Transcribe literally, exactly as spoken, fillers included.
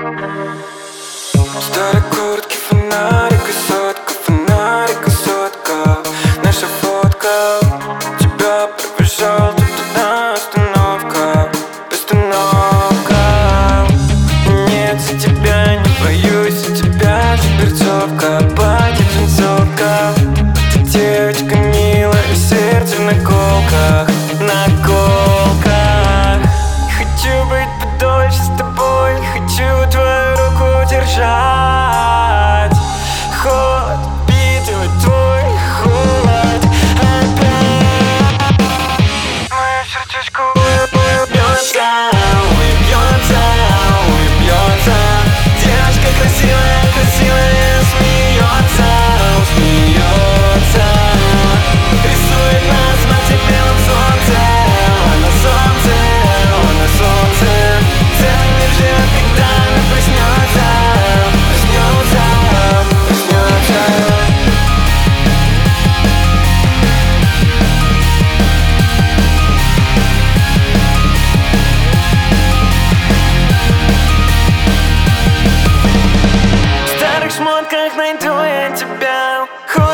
Старой куртки фонарик, высотка, фонарик, высотка. Наша фотка, тебя провожал тут одна остановка, остановка. Нет, за тебя не боюсь, за тебя же перцовка, платье джинсовка. Ты девочка милая, сердце на колках, на колках. Не хочу быть подольше с тобой, не хочу твою руку держать. Холод впитывает твой холод опять. Мое сердечко уебьется, уебьется, уебьется. Девочка красивая, красивая, смеется, смеется. Рисует нас на белом солнце, на солнце, на солнце. Целый мир живет, когда она проснется, проснется, проснется. В старых шмотках найду я тебя.